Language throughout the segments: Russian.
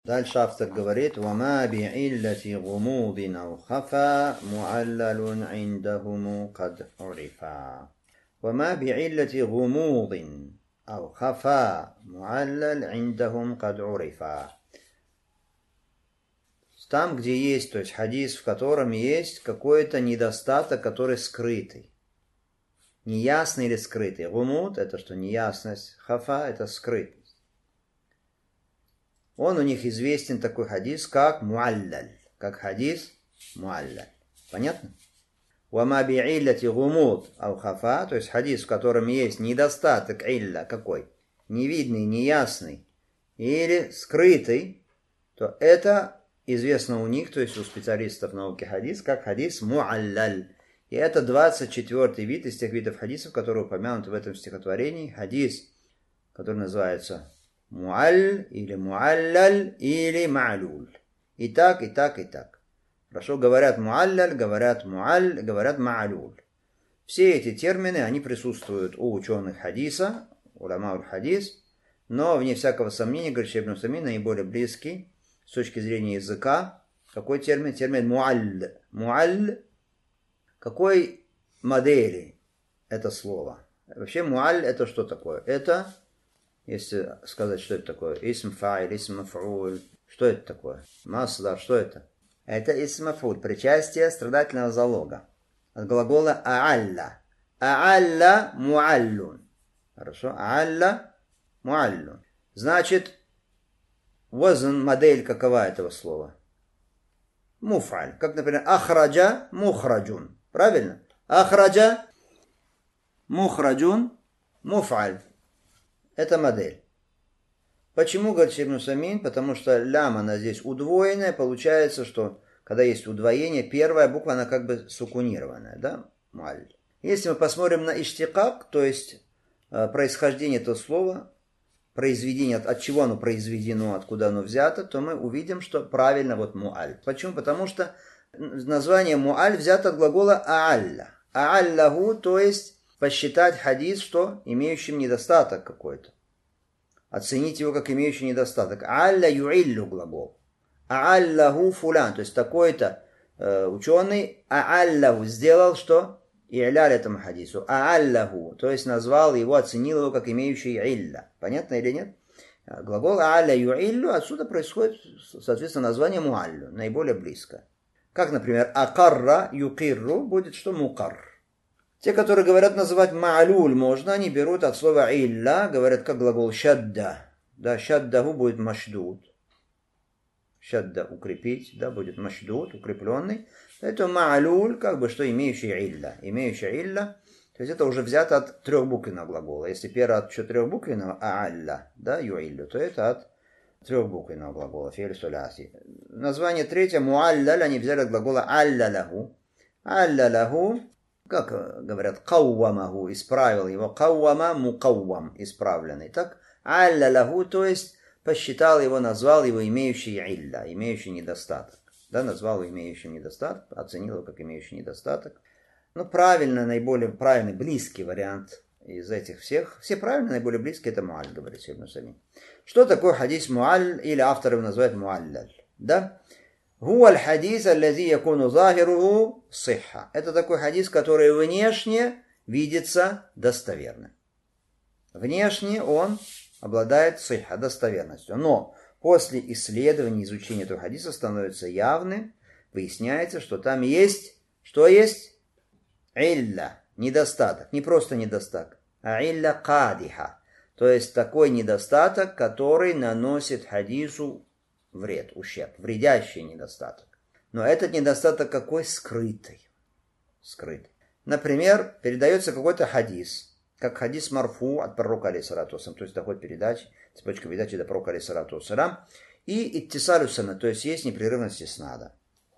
Дальше автор говорит: «Вама би'иллати гумудин ау хафа муаллалун индахуму кад урифа». «Вама би'иллати гумудин ау хафа муаллал индахум кад урифа». Там, где есть, то есть хадис, в котором есть какой-то недостаток, который скрытый. Неясный или скрытый. Гумуд – это что? Неясность. Хафа – это скрытость. Он у них известен такой хадис, как муаллаль. Как хадис муаллаль. Понятно? Вама би'иллати гумуд ау хафа, то есть хадис, в котором есть недостаток илля какой? Невидный, неясный или скрытый, то это известно у них, то есть у специалистов науки хадис, как хадис муаллаль. И это 24-й вид из тех видов хадисов, которые упомянуты в этом стихотворении. Хадис, который называется муаль или муаллаль или ма'луль. И так, и так, и так. Хорошо, говорят муаллаль, говорят муаль, говорят ма'луль. Все эти термины, они присутствуют у ученых хадиса, уламауль хадис, но, вне всякого сомнения, говорит Ибн Усаймин, наиболее близкий с точки зрения языка. Какой термин? Термин муаль. Муаль. Какой модели это слово? Вообще муаль это что такое? Это, если сказать, что это такое, исм фа'иль, исм маф'уль, что это такое? Масдар, что это? Это исм маф'уль, причастие страдательного залога. От глагола а'алля. А'алля муаллун. Хорошо? А'алля муаллун. Значит, вазн, модель какова этого слова? Муф'аль. Как, например, ахраджа мухраджун. Правильно? Ахраджа мухраджун муф'аль. Это модель. Почему, говорит Ибн Усаймин? Потому что лям, она здесь удвоенная. Получается, что когда есть удвоение, первая буква, она как бы сукунированная. Да? Муаль. Если мы посмотрим на иштикак, то есть происхождение этого слова, произведение, от чего оно произведено, откуда оно взято, то мы увидим, что правильно вот муаль. Почему? Потому что название муаль взято от глагола а'алля. А'аллаху, то есть посчитать хадис, что имеющим недостаток какой-то. Оценить его как имеющий недостаток. А'алля ю'иллю глагол. А'аллаху фулян, то есть такой-то ученый а'аллаху сделал что? И'ляль этому хадису. А'аллаху, то есть назвал его, оценил его как имеющий илля. Понятно или нет? Глагол а'алля ю'иллю, отсюда происходит, соответственно, название муаллю, наиболее близко. Как, например, акарра юкирру будет что? Мукар. Те, которые говорят называть ма'луль можно, они берут от слова илля, говорят как глагол шадда. Да, шаддаху будет машдуд. Шадда укрепить, да, будет машдуд, укрепленный. Это ма'луль, как бы что имеющий илля. Имеющий илля, то есть это уже взято от трехбуквенного глагола. Если первое от четырехбуквенного а'алля, да, ю'иллю, то это от трехбуквенного глагола, фи'ль суляси. Название третье, муаллаль, они взяли от глагола алля-лаху. Алля-лаху, как говорят, каувамаху, исправил его. Каувама мукаувам, исправленный. Так, алля-лаху, то есть посчитал его, назвал его имеющий илля, имеющий недостаток. Да, назвал его имеющим недостаток, оценил его как имеющий недостаток. Ну, правильно, наиболее правильный, близкий вариант из этих всех. Все правильно, наиболее близкие это муаль, говорит Ибн Усаймин. Что такое хадис муаль, или автор его называют муаллаль? Да? Хуа аль-хадис аллази якуну захируху сихха. Это такой хадис, который внешне видится достоверным. Внешне он обладает сихха, достоверностью. Но после исследования, изучения этого хадиса становится явным, выясняется, что там есть, что есть? Илля, недостаток. Не просто недостаток, а илля кадиха. То есть такой недостаток, который наносит хадису вред, ущерб, вредящий недостаток. Но этот недостаток какой? Скрытый. Скрытый. Например, передается какой-то хадис, как хадис марфу от пророка алейхиссалату вассалям, то есть доходит передачи, цепочка передачи до пророка алейхиссалату вассалям, и иттисалю санад, то есть есть непрерывность иснада.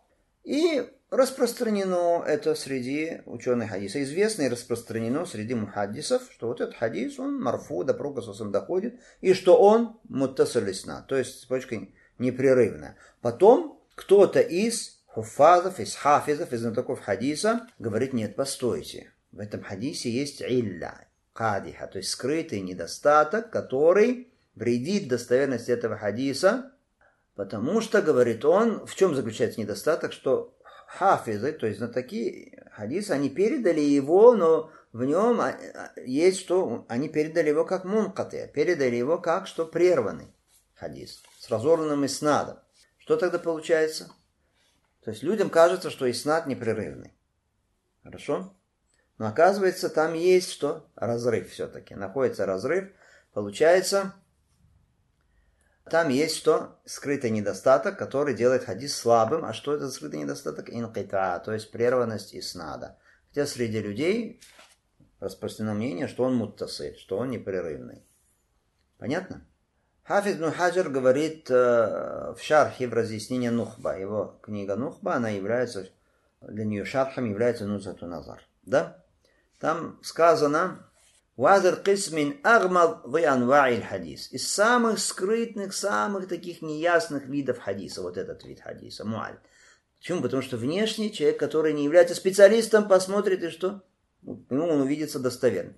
И распространено это среди ученых хадиса. Известно и распространено среди мухаддисов, что вот этот хадис, он марфу до пророка саллаллаху алейхи ва саллям доходит, и что он муттасиль иснад, то есть цепочка непрерывная. Потом кто-то из хуфазов, из хафизов, из знатоков хадиса говорит: нет, постойте, в этом хадисе есть илля, кадиха, то есть скрытый недостаток, который вредит достоверности этого хадиса, Потому что, говорит он, в чем заключается недостаток, что хафизы, то есть знатоки хадиса, они передали его, но в нем есть что, они передали его как мункаты, передали его как что прерванный хадис, с разорванным иснадом. Что тогда получается? То есть людям кажется, что иснад непрерывный. Хорошо? Но оказывается, там есть что? Разрыв все-таки. Находится разрыв. Получается, там есть что? Скрытый недостаток, который делает хадис слабым. А что это за скрытый недостаток? Инкита, то есть прерванность иснада. Хотя среди людей распространено мнение, что он муттасиль, что он непрерывный. Понятно? Хафиз ибн Хаджар говорит в шархе, в разъяснении Нухба. Его книга Нухба, она является, для нее шархом является Нузату Назар. Да? Там сказано, «Вазар кисмин агмад ви анва'иль хадис». Из самых скрытных, самых таких неясных видов хадиса. Вот этот вид хадиса, муаль. Почему? Потому что внешний человек, который не является специалистом, посмотрит и что? Ему он увидится достоверно.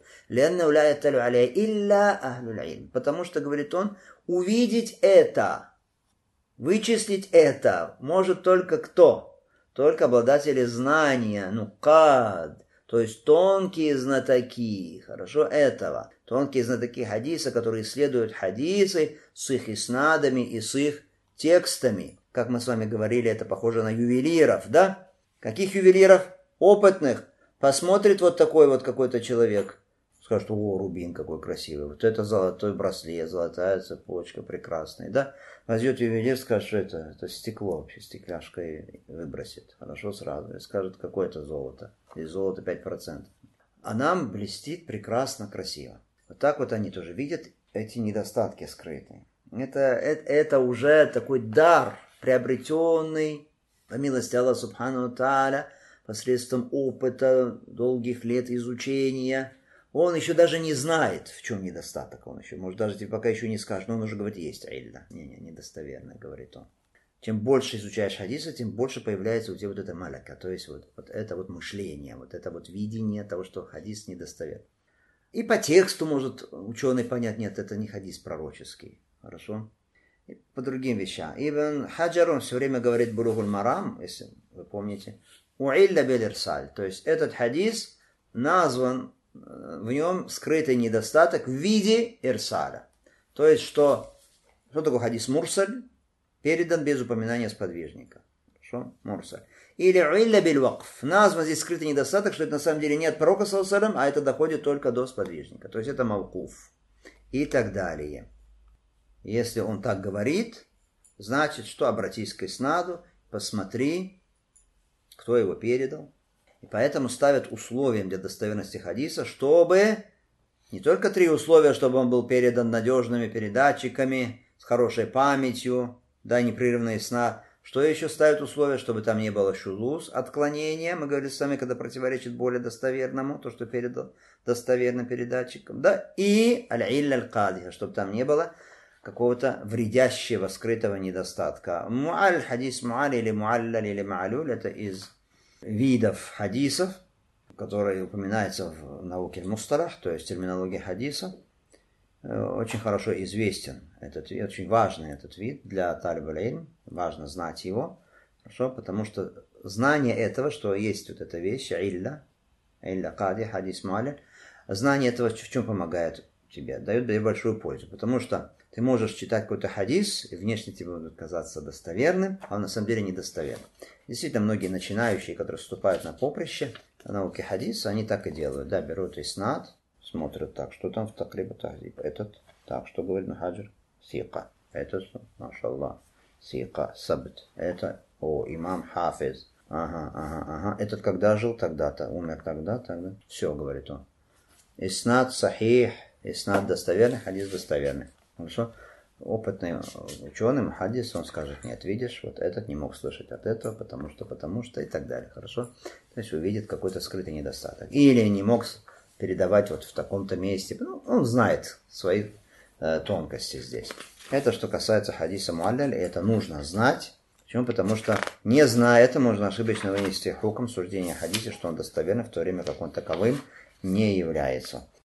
Потому что, говорит он, увидеть это, вычислить это может только кто? Только обладатели знания, нукад, то есть тонкие знатоки, хорошо, этого. Тонкие знатоки хадиса, которые исследуют хадисы с их иснадами и с их текстами. Как мы с вами говорили, это похоже на ювелиров, да? Каких ювелиров? Опытных. Посмотрит вот такой вот какой-то человек, скажет, о, рубин какой красивый, вот это золотой браслет, золотая цепочка прекрасная, да? Возьмет ювелир, скажет, что это стекло вообще, стекляшкой выбросит, хорошо сразу, и скажет, какое это золото, и золото 5%. А нам блестит прекрасно, красиво. Вот так вот они тоже видят эти недостатки скрытые. Это уже такой дар, приобретенный, по милости Аллаха Субхану Тааля, посредством опыта, долгих лет изучения. Он еще даже не знает, в чем недостаток. Он еще, может, даже пока еще не скажет, но он уже говорит, есть ильда. Недостоверно, говорит он. Чем больше изучаешь хадисы, тем больше появляется у тебя вот это маляка, то есть вот это вот мышление, вот это вот видение того, что хадис недостоверен. И по тексту может ученый понять, нет, это не хадис пророческий. Хорошо? И по другим вещам. Ибн Хаджар, он все время говорит Булугуль Марам, если вы помните, уилля бель-ирсаль. То есть этот хадис назван, в нем скрытый недостаток в виде ирсаля. То есть что такое хадис мурсаль? Передан без упоминания сподвижника. Хорошо? Мурсаль. Или уилля бель-вакф. Назван здесь скрытый недостаток, что это на самом деле не от пророка саллаллаху, а это доходит только до сподвижника. То есть это мавкуф. И так далее. Если он так говорит, значит, что обратись к иснаду, посмотри, кто его передал. И поэтому ставят условием для достоверности хадиса, чтобы не только 3 условия, чтобы он был передан надежными передатчиками, с хорошей памятью, да, непрерывный иснад. Что еще ставят условия, чтобы там не было шузуз, отклонения. Мы говорили с вами, когда противоречит более достоверному, то, что передал достоверным передатчикам. Да, и аль-илля аль-кадиха, чтобы там не было какого-то вредящего, скрытого недостатка. Муаль, хадис муаль или муаллаль или маалюль, это из видов хадисов, которые упоминаются в науке мусталах, то есть терминологии хадиса. Очень хорошо известен этот вид, очень важный этот вид для талиб аль-илм, важно знать его, хорошо, потому что знание этого, что есть вот эта вещь, илля кади, хадис муалль, знание этого в чем помогает тебе, дает большую пользу, потому что ты можешь читать какой-то хадис, и внешне тебе будет казаться достоверным, а он на самом деле недостоверным. Действительно, многие начинающие, которые вступают на поприще науки хадиса, они так и делают. Да, берут иснад, смотрят так, что там в Такриб Тахзиб. Этот, так, что говорит Хаджар? Сика. Это, машаллах, сика, сабт. Это, имам Хафиз. Ага. Этот когда жил? Тогда-то. Умер тогда. Все, говорит он. Иснад сахих, иснад достоверный, хадис достоверный. Хорошо? Опытный ученый, хадис, он скажет, нет, видишь, вот этот не мог слышать от этого, потому что и так далее. Хорошо? То есть увидит какой-то скрытый недостаток. Или не мог передавать вот в таком-то месте. Ну, он знает свои тонкости здесь. Это что касается хадиса муалляль, и это нужно знать. Почему? Потому что, не зная это, можно ошибочно вынести хукм суждения о хадисе, что он достоверный, в то время как он таковым не является.